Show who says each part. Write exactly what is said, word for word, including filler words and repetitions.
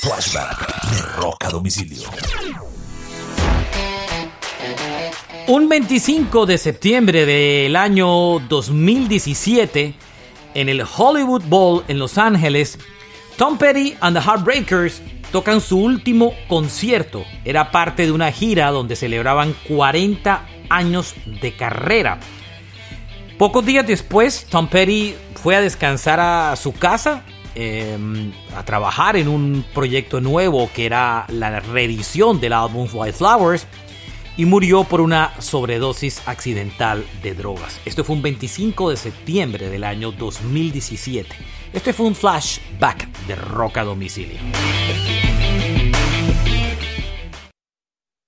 Speaker 1: Flashback de Rock a Domicilio.
Speaker 2: Un veinticinco de septiembre del año dos mil diecisiete, en el Hollywood Bowl en Los Ángeles, Tom Petty and the Heartbreakers tocan su último concierto. Era parte de una gira donde celebraban cuarenta años de carrera. Pocos días después, Tom Petty fue a descansar a su casa, eh, a trabajar en un proyecto nuevo que era la reedición del álbum White Flowers, y murió por una sobredosis accidental de drogas. Esto fue un veinticinco de septiembre del año dos mil diecisiete. Este fue un flashback de Rock a Domicilio.